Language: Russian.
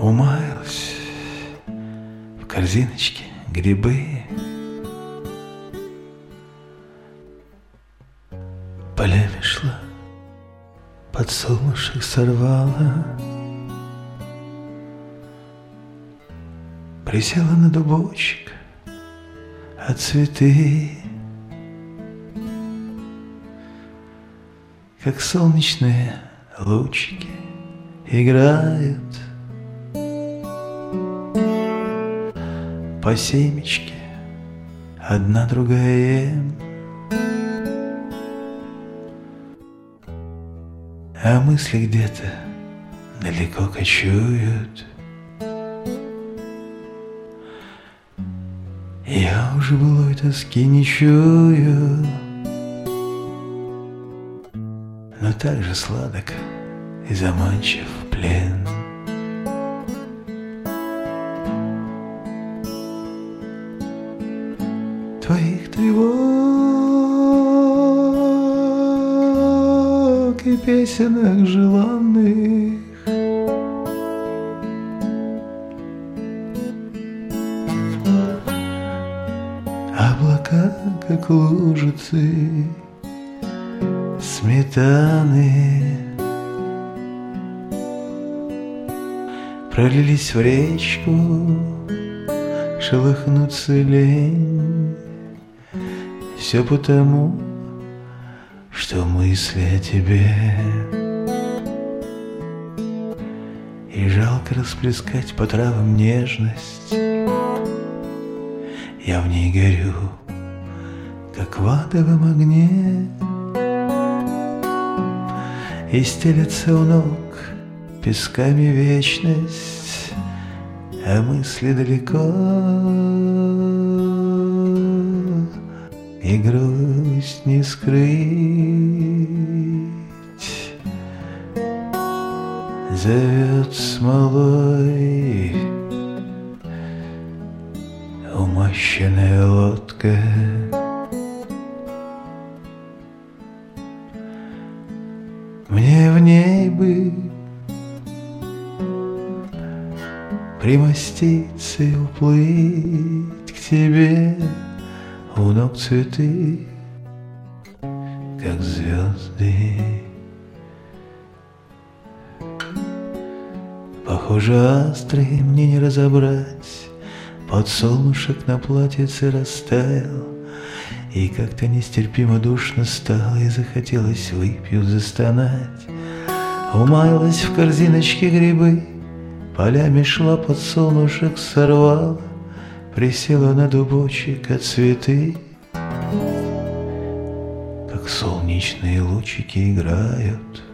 Умаялась в корзиночке грибы, полями шла, подсолнушек сорвала, присела на дубочек, а цветы, как солнечные лучики, играют по семечке, одна другая ем. А мысли где-то далеко кочуют. Я уже былой тоски не чую, но так же сладок и заманчив плен. Твоих тревог и песенок желанных, облака, как лужицы сметаны, пролились в речку, шелохнуться лень. Все потому, что мысли о тебе, и жалко расплескать по травам нежность. Я в ней горю, как в адовом огне, и стелется у ног песками вечность, а мысли далеко, и грусть не скрыть. Зовет смолой умощенная лодка, мне в ней бы примоститься и уплыть к тебе. У ног цветы, как звезды. Похоже, астры мне не разобрать. Подсолнушек на платьице растаял, и как-то нестерпимо душно стало, и захотелось выпью застонать. Умаялась в корзиночке грибы, полями шла, подсолнушек сорвала, присела на дубочек, а цветы, как солнечные лучики, играют